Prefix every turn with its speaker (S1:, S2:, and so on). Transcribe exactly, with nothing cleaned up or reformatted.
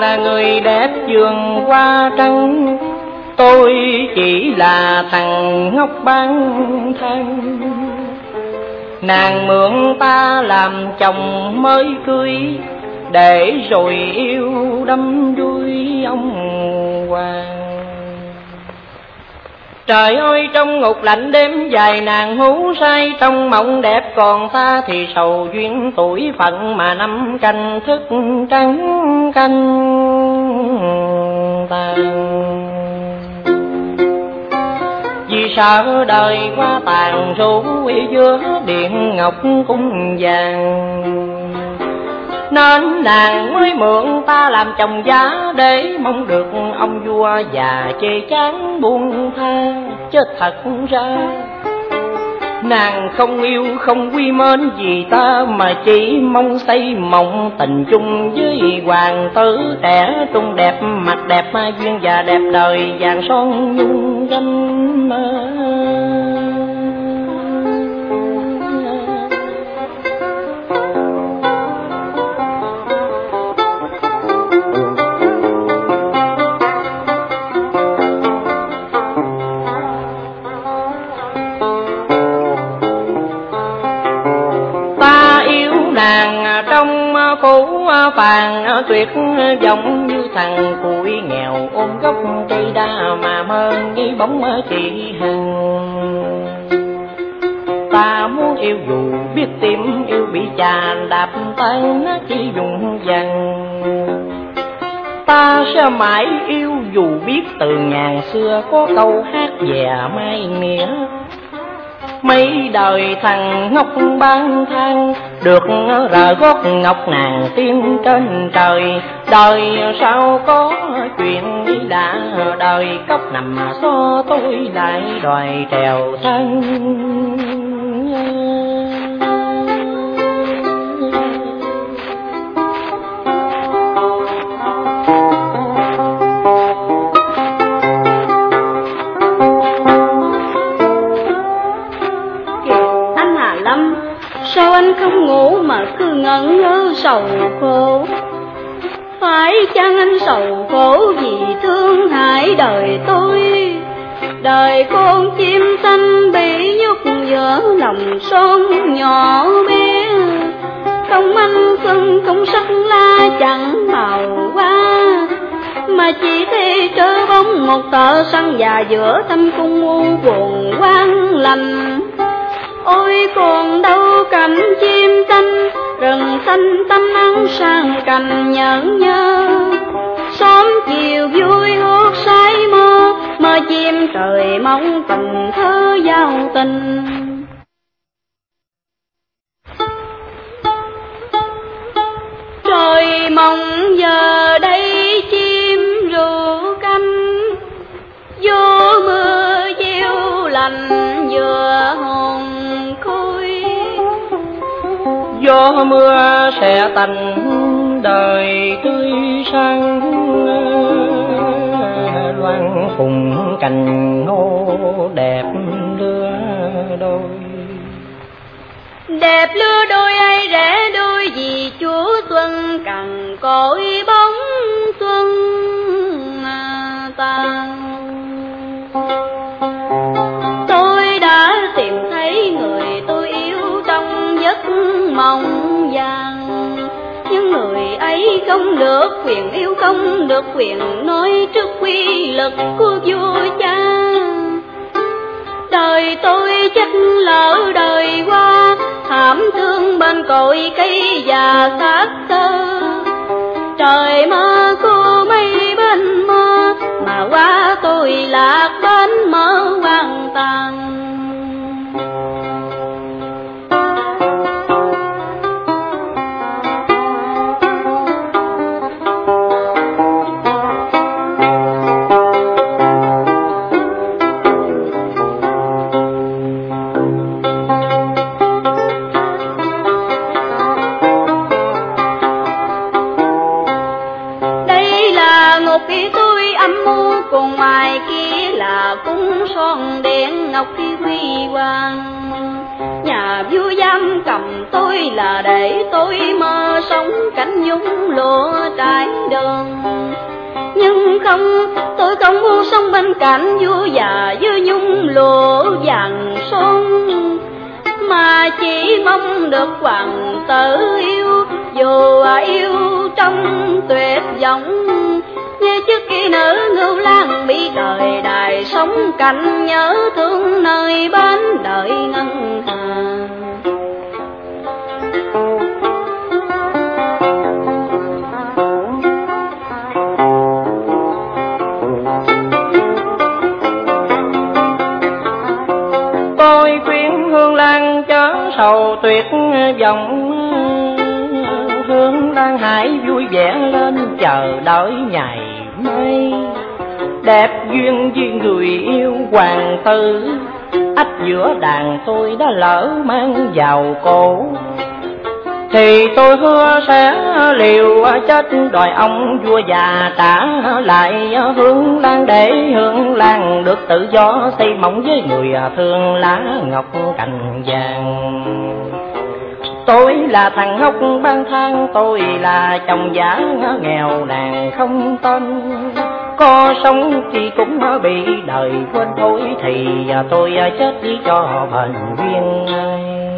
S1: là người đẹp vườn hoa trắng, tôi chỉ là thằng ngốc bán than. Nàng mượn ta làm chồng mới cưới, để rồi yêu đắm đuôi ông hoàng. Trời ơi trong ngục lạnh đêm dài, nàng hú say trong mộng đẹp, còn ta thì sầu duyên tuổi phận mà năm canh thức trắng canh tàn. Vì sợ đời qua tàn rủ giữa điện ngọc cung vàng, nên nàng mới mượn ta làm chồng giá, để mong được ông vua già chê chán buông tha. Chết thật ra nàng không yêu không quý mến gì ta, mà chỉ mong xây mộng tình chung với hoàng tử trẻ trung đẹp, mặt đẹp duyên và đẹp đời vàng son nhung danh. Nàng trong phố vàng tuyệt vọng như thằng cùi nghèo ôm gốc cây đa, mà mơ nghĩ bóng chị Hằng. Ta muốn yêu dù biết tim yêu bị chà đạp tan, chỉ dùng vàng. Ta sẽ mãi yêu dù biết từ ngàn xưa có câu hát về mai nghĩa. Mấy đời thằng ngốc bán than, được rờ gót ngọc nàng tiên trên trời. Đời sao có chuyện đã, đời cốc nằm xó tôi lại đòi trèo thân.
S2: Sao anh không ngủ mà cứ ngẩn ngơ sầu khổ? Phải chăng anh sầu khổ vì thương hại đời tôi? Đời con chim xanh bị nhốt giữa lòng son nhỏ bé, không anh xuân không sắc lá chẳng màu hoa, mà chỉ thấy trơ bóng một tờ sân già giữa thâm cung u buồn quang lành. Ôi còn đâu cảnh chim xanh, rừng xanh tắm nắng sang cành nhẫn nhơ. Sớm chiều vui hót say mơ, mơ chim trời mong tình thơ giao tình. Trời mong giờ đây chim ru canh, vô mưa gieo lành vừa hồn.
S1: Gió mưa sẽ tành đời tươi sáng, loan phùng cành ngô đẹp lứa đôi.
S2: Đẹp lứa đôi ai rẽ đôi, vì Chúa Xuân cằn cội bóng xuân tàn. Tôi đã tìm thấy người tôi yêu trong giấc mộng vàng, nhưng người ấy không được quyền yêu, không được quyền nói trước quy lực của vua cha. Đời tôi chắc lỡ đời qua, thảm thương bên cội cây già xác tơ. Trời mơ cô mây bên mơ, mà qua tôi lạc bên mơ hoàn toàn. Còn ngoài kia là cung son đèn ngọc khi huy hoàng, nhà nhà vua giam cầm tôi là để tôi mơ sống cảnh nhung lụa trải đường. Nhưng không, tôi không muốn sống bên cạnh vua già với nhung lụa vàng son, mà chỉ mong được hoàng tử yêu, dù yêu trong tuyệt vọng. Như trước khi nữ Ngưu Lang bị đời đài sống cạnh nhớ thương nơi bên đợi ngân hà.
S1: Tôi khuyên Hương Lan chớ sầu tuyệt vọng, Hương Lan hãy vui vẻ lên chờ đợi ngày mai. Đẹp duyên duyên người yêu hoàng tử, ách giữa đàn tôi đã lỡ mang vào cổ, thì tôi hứa sẽ liều chết đòi ông vua già trả lại Hương Lan, để Hương Lan được tự do xây mộng với người thương lá ngọc cành vàng. Tôi là thằng ngốc ban thang, tôi là chồng giả nghèo nàn không tên, có sống thì cũng bị đời quên thôi, thì tôi chết đi cho bền duyên.